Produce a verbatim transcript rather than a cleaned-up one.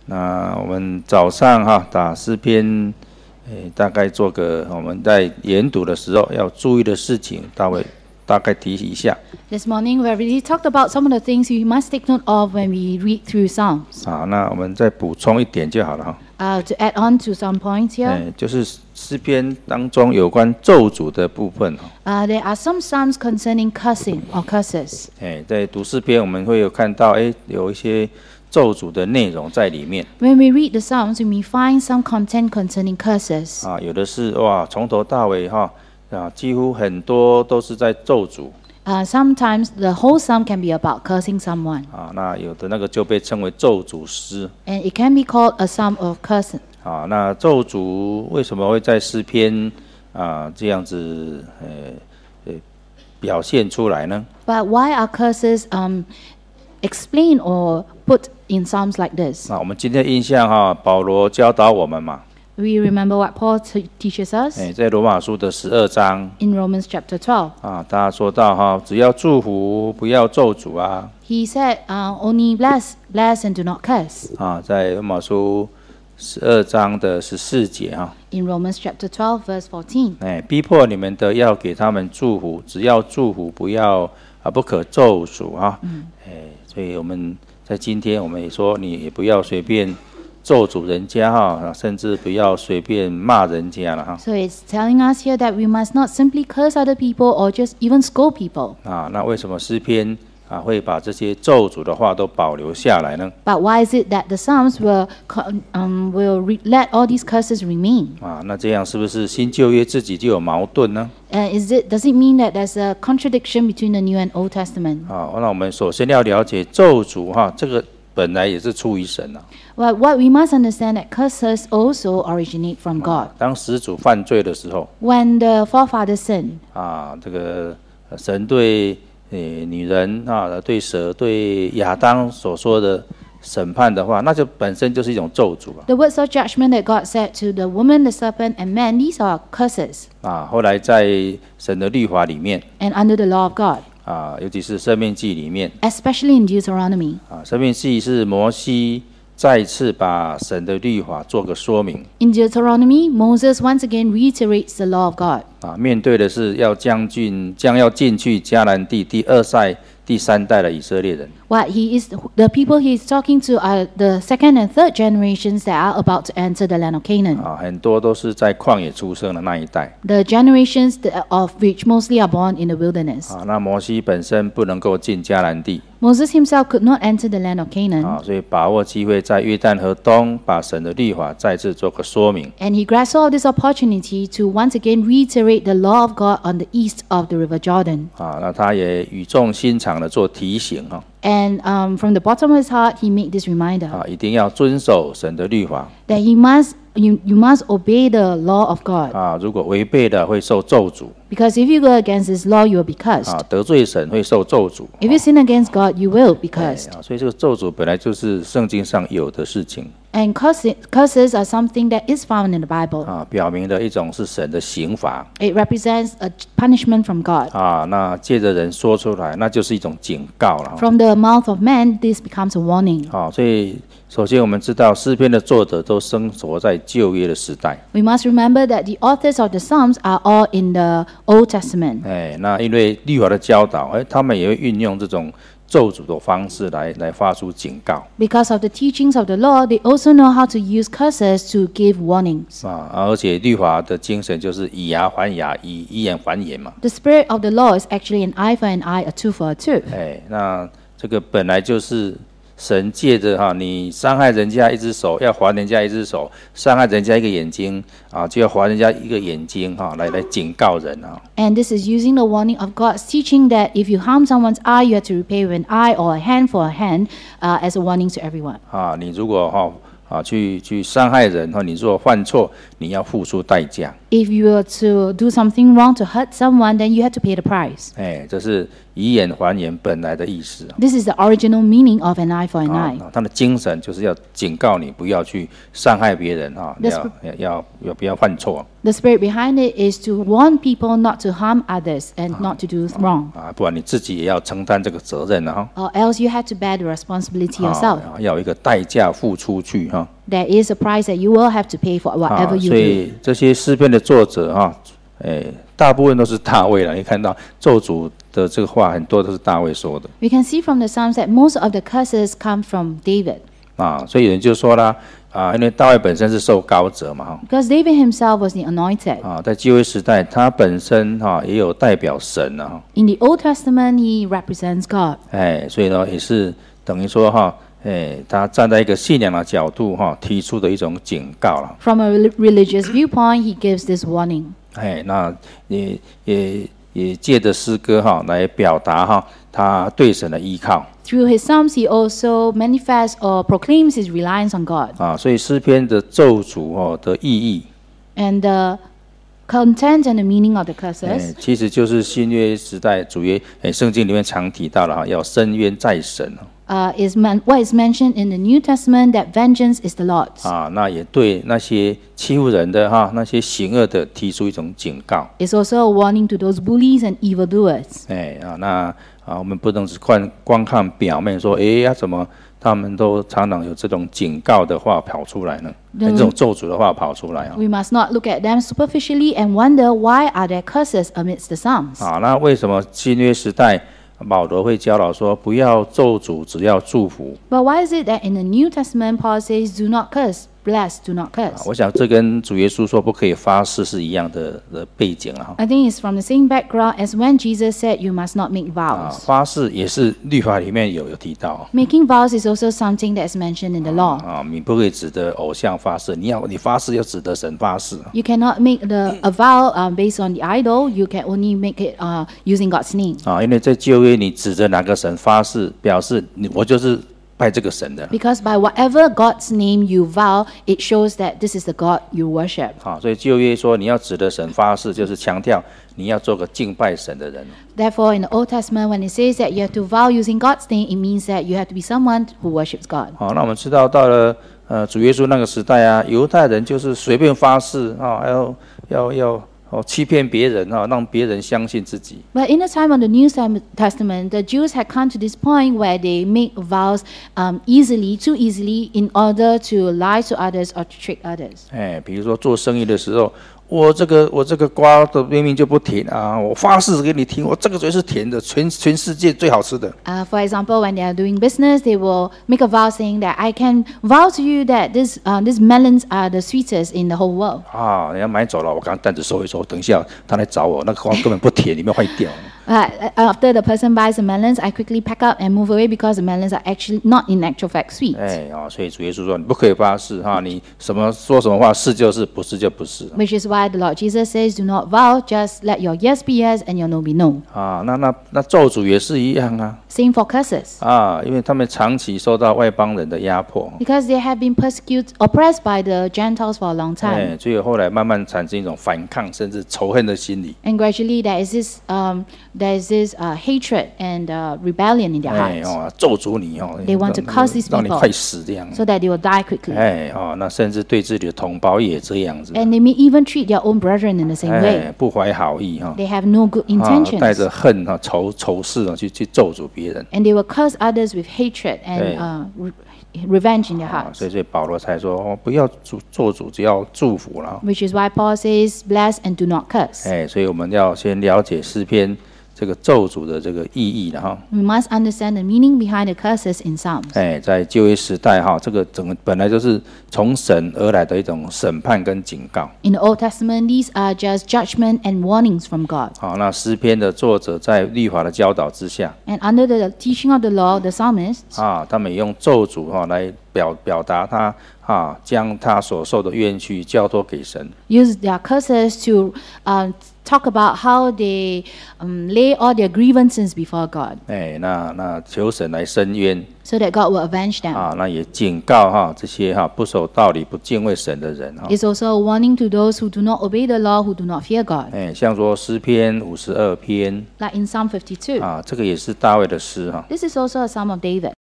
那我们早上哈打诗篇，诶，大概做个我们在研读的时候要注意的事情，大概大概提一下。 This morning we already talked about some of the things we must take note of when we read through Psalms. 好，那我们再补充一点就好了哈。 Uh, to add on to some points here, 诶，就是诗篇当中有关咒诅的部分哈。 uh, there are some Psalms concerning cursing or curses. 诶，在读诗篇我们会有看到，诶，有一些咒诅的内容在里面。 When we read the Psalms, we may find some content concerning curses. 啊，有的是哇，从头到尾哈，啊，几乎很多都是在咒诅。 Uh, sometimes the whole psalm can be about cursing someone, 啊，那有的那个就被称为咒诅诗。 and it can be called a psalm of cursing. 啊，那咒诅为什么会在诗篇啊这样子呃呃表现出来呢？ But why are curses um, explained or put in psalms like this? 啊，我们今天印象哈，保罗教导我们嘛， We remember what Paul t- teaches us 哎，在罗马书的十二章 in Romans chapter twelve. 啊，他说到哈，只要祝福，不要咒诅啊。 He said, uh, only bless, bless and do not curse. 啊，在罗马书十二章的十四节哈， In Romans chapter twelve, verse fourteen. 哎，逼迫你们的要给他们祝福，只要祝福，不要啊不可咒诅啊。哎，所以我们在今天我们也说，你也不要随便咒诅人家哈，甚至不要随便骂人家了哈。 So it's telling us here that we must not simply curse other people or just even scold people. 啊，那为什么诗篇啊会把这些咒诅的话都保留下来呢？ But why is it that the Psalms will co- um, will re- let all these curses remain? 啊，那这样是不是新旧约自己就有矛盾呢？ Uh, is it does it mean that there's a contradiction between the New and Old Testament? 啊，那我们首先要了解咒诅哈，这个本来也是出于神啊。 Well, what we must understand that curses also originate from God. 当始祖犯罪的时候， When the forefathers sinned, 啊，这个呃神对诶女人啊，对蛇、对亚当所说的审判的话，那就本身就是一种咒诅啊。 the words of judgment that God said to the woman, the serpent, and man, these are curses. 啊，后来在神的律法里面 And under the law of God, 啊，尤其是生命记里面 especially in Deuteronomy. 啊，生命记是摩西再次把神的律法做个说明 In Deuteronomy, Moses once again reiterates the law of God. 啊，面对的是要将进将要进去迦南地第二代、第三代的以色列人。 What he is, the people he is talking to are the second and third generations that are about to enter the land of Canaan. 啊，很多都是在旷野出生的那一代 The generations that- of which mostly are born in the wilderness. 啊。那摩西本身不能够进迦南地 Moses himself could not enter the land of Canaan, 啊，所以把握机会在约旦河东把神的律法再次做个说明 and he grasped hold of this opportunity to once again reiterate the law of God on the east of the river Jordan. 啊。那他也语重心长的做提醒啊 And um, from the bottom of his heart, he made this reminder 啊，一定要遵守神的律法 that he must, you, you must obey the law of God. 啊。如果违背的会受咒诅 Because if you go against this law, you will be cursed. 啊，得罪神会受咒诅 If you sin against God, you will be 哎 cursed. 啊。所以这个咒诅本来就是圣经上有的事情 And curse- curses are something that is found in the Bible. 啊，表明的一种是神的刑罚 It represents a punishment from God. 啊。那借着人说出来，那就是一种警告了。 From the mouth of man, this becomes a warning. 好，所以首先我们知道诗篇的作者都生活在旧约的时代， We must remember that the authors of the Psalms are all in the Old Testament. 哎，那因为律法的教导，哎，他们也会运用这种咒诅的方式来来发出警告 Because of the teachings of the law, they also know how to use curses to give warnings. 啊，而且律法的精神就是以牙还牙，以以眼还眼嘛， The spirit of the law is actually an eye for an eye, a tooth for a tooth. 哎，那这个本来就是神借着哈，你伤害人家一只手，要还人家一只手；伤害人家一个眼睛啊，就要还人家一个眼睛哈，来来警告人啊。 And this is using the warning of God's teaching that if you harm someone's eye, you have to repay with an eye or a hand for a hand uh, as a warning to everyone. 啊，你如果哈啊去去伤害人哈，你如果犯错，你要付出代价。 If you were to do something wrong to hurt someone, then you have to pay the price. 哎，这是以眼还眼本来的意思。 This is the original meaning of an eye for an 啊 eye. 它的精神就是要警告你不要去伤害别人啊， The 要 sp- 要要要不要犯错 The spirit behind it is to warn people not to harm others and not to do wrong. 啊，不然你自己也要承担这个责任啊。 Or else you have to bear the responsibility 啊 yourself. 要有一个代价付出去哈。 There is a price that you will have to pay for 啊 whatever，you 所 do. 以这些诗篇的作者哈，诶，大部分都是大卫了。你看到咒诅的这个话，很多都是大卫说的 We can see from the Psalms that most of the curses come from David. 啊。所以有人就说啦，啊，因为大卫本身是受膏者嘛哈。 Because David himself was the anointed. 啊，在旧约时代，他本身哈、也有代表神啊， In the Old Testament, he represents God. 哎，所以呢也是等于说哈，哎，他站在一个信仰的角度哈，提出的一种警告了， From a rel- religious viewpoint, he gives this warning. 哎，那也也也借着诗歌哈来表达哈他对神的依靠 Through his Psalms, he also manifests or proclaims his reliance on God. 啊，所以诗篇的咒诅哦的意义， And the content and the meaning of the 哎 curses， 其实就是新约时代主约哎圣经里面常提到了哈，要伸冤在神 uh, is man- what is mentioned in the New Testament, that vengeance is the Lord's. 啊，那也对那些欺负人的哈那些行恶的提出一种警告。 It's also a warning to those bullies and evildoers. 哎啊，那啊，我们不能只看光看表面说，哎呀，怎么他们都常常有这种警告的话跑出来呢？ 嗯这种咒诅的话跑出来啊。 We must not look at them superficially and wonder why are there curses amidst the Psalms. 啊，那为什么新约时代保罗会教导说，不要咒诅，只要祝福？ But why is it that in the New Testament Paul says, do not curse, bless, do not 啊 curse? 我想这跟主耶稣说不可以发誓是一样的的背景了哈。 I think it's from the same background as when Jesus said you must not make 啊， vows. 发誓也是律法里面有有提到。 Making vows is also something that is mentioned in the law. 啊，你不可以指着偶像发誓，你要你发誓要指着神发誓。 You cannot make the a vow um, based on the idol. You can only make it uh, using God's name. 啊，因为在旧约你指着哪个神发誓，表示你我就是拜这个神的。 Because by whatever God's name you vow, it shows that this is the God you worship. 啊，所以旧约说你要指着神发誓，就是强调你要做个敬拜神的人。 Therefore, in the Old Testament, when it says that you have to vow using God's name, it means that you have to be someone who worships God. 好，那我们知道到了呃主耶稣那个时代啊，犹太人就是随便发誓啊，要要要哦欺骗别人啊，让别人相信自己。 But in the time of the New Testament, the Jews had come to this point where they make vows um, easily, too easily, in order to lie to others or to trick others. 哎，比如说做生意的时候，我这个我这个瓜的明明就不甜啊，我发誓给你听，我这个嘴是甜的，全全世界最好吃的。 Uh, for example, when they are doing business, they will make a vow saying that I can vow to you that this uh, these melons are the sweetest in the whole world. 啊，人家买走了，我刚单子收一收，等一下他来找我，那个瓜根本不甜，里面坏掉。 Uh, after the person buys the melons, I quickly pack up and move away because the melons are actually not in actual fact sweet. 哎啊，所以主耶稣说你不可以发誓哈，你什么说什么话是就是，不是就不是。 Which is why the Lord Jesus says, do not vow, just let your yes be yes and your no be no. 啊，那那那咒诅也是一样啊 Same for curses. 啊，因为他们长期受到外邦人的压迫， Because they have been persecuted, oppressed by the Gentiles for a long 哎， time. 所以后来慢慢产生一种反抗甚至仇恨的心理。 And gradually there is this, um, there is this uh, hatred and uh, rebellion in their 哎 hearts. 哦，咒诅你哦， They want to curse these 让你 people 快死这样。 So that they will die quickly. 哎哦，那甚至对自己的同胞也这样子， And they may even treat their own brethren in the same 哎 way.， 不怀好意哈， They have no good 啊，带 intentions. 着恨哈、仇仇视啊，去去咒诅别人 And they will curse others with hatred and Hey. uh, re- revenge in their 啊， hearts. 所以所以保罗才说哦，不要做做主，只要祝福了。 Which is why Paul says, bless and do not curse. 哎，所以我们要先了解诗篇这个咒诅的这个意义了哈。 We must understand the meaning behind the curses in Psalms. 哎，在旧约时代哈，这个整个本来就是从神而来的一种审判跟警告。 In the Old Testament, these are just judgment and warnings from God. 好，那诗篇的作者在律法的教导之下 And under the teaching of the law, the psalmists, 啊，他们也用咒诅哈来表表达他啊，将他所受的冤屈交托给神。 Use their curses to um, talk about how they um, lay all their grievances before God, 哎，那那求神来伸冤 so that God will avenge them. 啊，那也警告哈这些哈不守道理、不敬畏神的人哈。 It's also a warning to those who do not obey the law, who do not fear God. 哎，像说诗篇五十二篇 Like in Psalm fifty-two. 啊，这个也是大卫的诗哈。 This is also a Psalm of David.